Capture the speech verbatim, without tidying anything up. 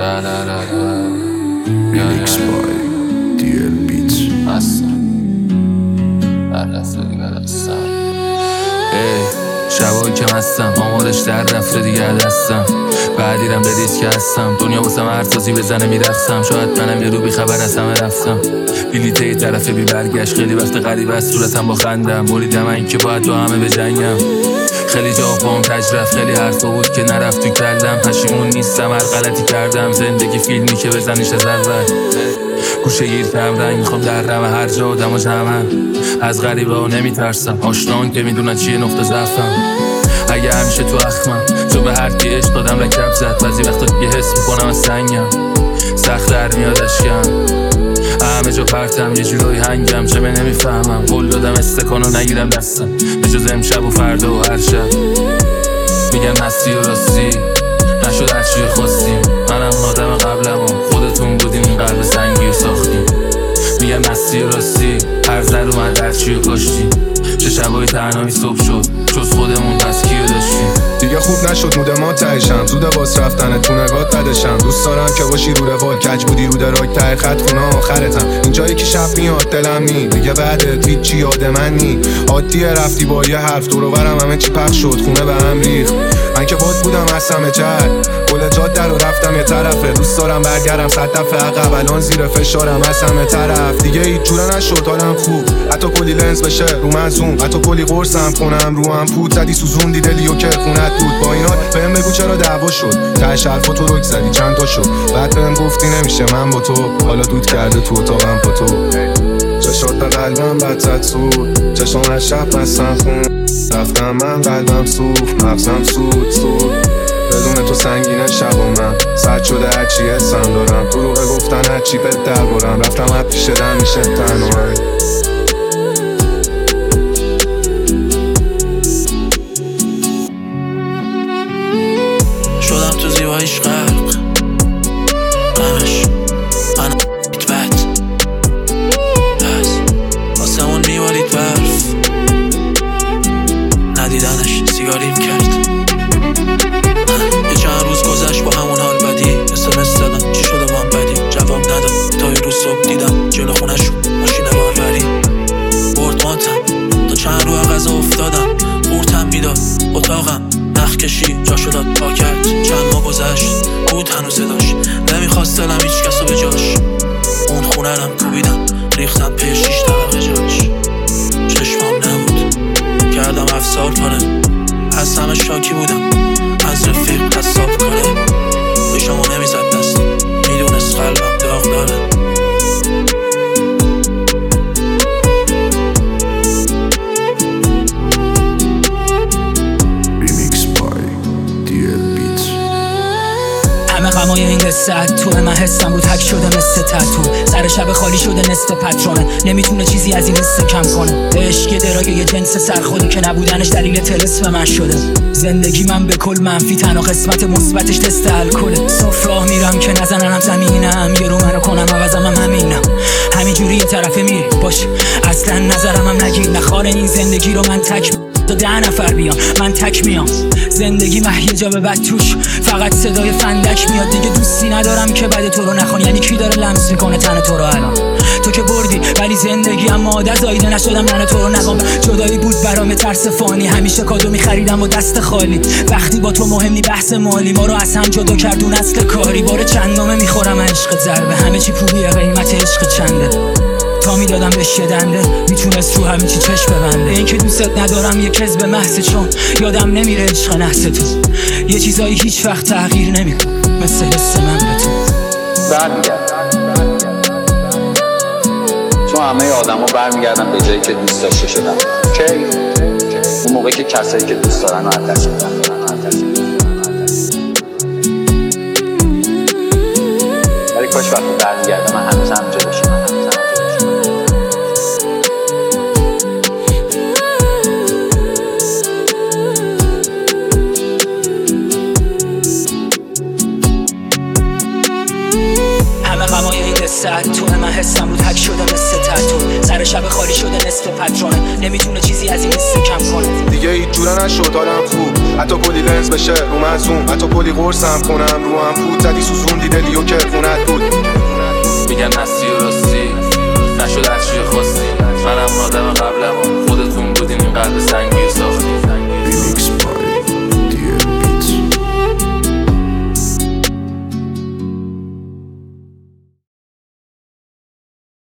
لا لا لا لا ریمیکس بای دی ال بیت هستم در رفته دیگه دستم شبایی که مستم آمادش در رفته دیگه دستم بعدیرم به ریسک هستم دنیا واسم هرسازی بزنه میرفتم شاید منم یه رو بی خبر از همه رفتم بلیته یه طرف بی برگشت خیلی وقت غریب از صورتم با خندم بریدم این که باید با همه بجنگم خیلی جا بام تجرف خیلی حرفا بود که نرفت تو کلم پشیمون نیستم هر غلطی کردم زندگی فیلمی که بزنیش از اول گوشه گیر کم رنگ میخوام درم هر جا آدم و جمعن از غریبه ها نمیترسم آشنان که میدونن چیه نقطه ضعفم اگه همیشه تو اخمم تو به هر کی عشق دادم رکب زد بعضی وقتا دیگه حس میکنم از سنگم سخت در میاد اشکم همه جا پرتم یه جورایی هنگم چه به نمیفهمم قول دادم استکانو نگیرم دستم به جز امشب و فردا و هر شب میگن مستی و راستی نشد هرچی خواستی منم آدم قبلم و خودتون بودیم این قلب سنگی و ساختیم میگن مستی و راستی هر زر اومد هرچی و کاشتی چه شبایی تنهایی صبح شد جز خودمون پس کیو داشتیم دیگه خوب نشد مود ما تهشم زوده باز رفتن تو نگات بدشم دوست دارم که باشی رو روال کج بودی رو دراک ته خط خونه آخرتم اینجایی که شب میاد دلم نی دیگه بعدت هیچی یاد من نی عادیه رفتی با یه حرف دور و برم همه چی پخش شد خونه به هم ریخت من که باد بودم از همه جد گل جاده رو رفتم یه طرفه دوست دارم برگردم صد دفعه عقب الان زیر فشارم از همه طرف دیگه هیچ جوره نشد حالم خوب حتی کلی لنز بشه رو من زوم حتی کلی قرصم کنم رو هم پود زدی سوزوندی دلیو که خونت بود با این حال بهم بگو چرا دعوا شد تهش حرفا تو روک زدی چند تا شد بعد بهم گفتی نمیشه من با تو حالا دود کرده تو اتاقم با تو چشات به قلبم بد زد سود چشام از شب بستن خون رفتم من قلبم سوخت مغزم سود سود بدون تو سنگینه شب و من سرد شده هرچی حسم دارم تو روحه گفتن هرچی به دربارم رفتم هر پیش دن میشه تنهایی شدم تو زیباییش غرق همش من بیت بد پس آسمون میبارید برف ندیدنش سیگاریم کرد یه چند روز گذشت با همون حال بدی اسمس دادم چی شده با هم بدی جواب نداد تا یه روز صبح دیدم جلو خونشون ماشین باربری برد ماتم تا چند رو غذا افتادم قورتم میداد اتاقم نخ کشی جا شداد پا کرد چند ماه گذشت بود هنوز داشت نمیخواست دلم هیچ کسو به جاش اون خونه رم کوبیدم ریختم پی شیش طبقه جاش چشمام نبود کردم افسار کنه از همه شاکی بودم از رفیق حساب کنه به شما نمیزد دست میدونست قلبم داغ داره ریمیکس بای دی ال بیت همه غمای این قصه تو من حسم بود حک شده مثل تتو سر شب خالی شده نصف پترونه نمیتونه چیزی از این حس کم کنه عشق درای یه جنس سرخودی که نبودنش دلیل طلسم من شده زندگی من به کل منفی تنها قسمت مثبتش تست الکله صاف راه میرم که نزننم زمینم یه رو منو کنم عوضم هم همینم همینجوری یه طرفه میری باش اصلا نظرم هم نگیر نخوار این زندگی رو من تک تا ده نفر بیام من تک میام زندگی مهیه جا به بد توش فقط صدای فندک میاد دیگه دوستی ندارم که بعد تو رو نخوان یعنی کی داره لمس میکنه تن تو رو الان تو که بردی ولی زندگی اما عادت زایده نشدم من تو رو نگم جدایی بود برام ترس فانی همیشه کادو میخریدم و دست خالی وقتی با تو مهم نی بحث مالی ما رو از هم جدا کردون اصل کاری بار چندمه میخورم عشق ضربه همه چی پولیه قیمت عشق چنده تا میدادم به شدنده میتونست رو همین چی چشم ببنده این که دوست ندارم یه کذب محض چون یادم نمیره عشق نحس تو یه چیزایی هیچ وقت تغییر نمیکن مثل حس من به تو برمیگرد چون همه آدم ها برمیگردن به جایی که دوست داشته شدن کی؟ اون موقعی که کسایی که دوست دارن رو عدش بدن ولی کاش وقتی برمیگرده من هنوز همونجا باشم غمای این قصه تو من حسم بود حک شده مثل تتو سر شب خالی شده نصف پترونه نمیتونه چیزی از این حس کم کنه دیگه هیچ جوره نشد حالم خوب حتی کلی لنز بشه رو مزوم، حتی کلی قرصم کنم رو هم فوت زدی سوزوندی دلیو که خونت بود. میگن هستی و راستی نشد از چی خواستی